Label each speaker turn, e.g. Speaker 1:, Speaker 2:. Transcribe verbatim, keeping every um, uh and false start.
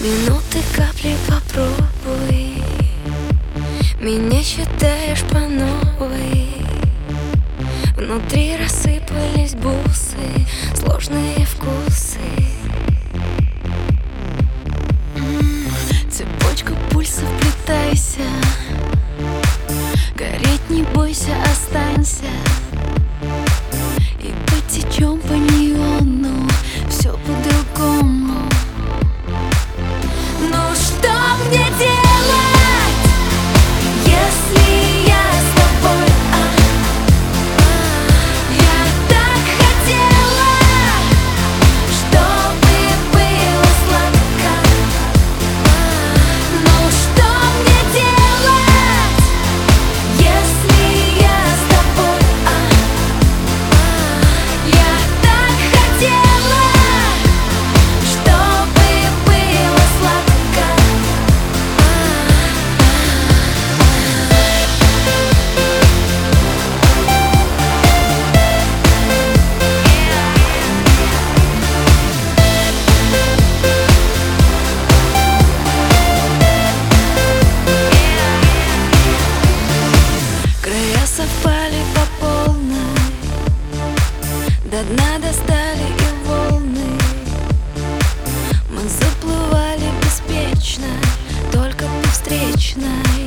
Speaker 1: Минуты, капли, попробуй. Меня считаешь по новой. Внутри рассыпались бусы, сложные вкусы. М-м, цепочка пульсов, вплетайся. Гореть не бойся, останься. И потечем по неону, все по-другому. Ну что мне делать, если я с тобой? А, я так хотела, чтобы было сладко. Ну что мне делать, если я с тобой? А, я так хотела, чтобы было сладко. Края совпали по полной, до дна достали и волны. Мы заплывали беспечно, только по встречной.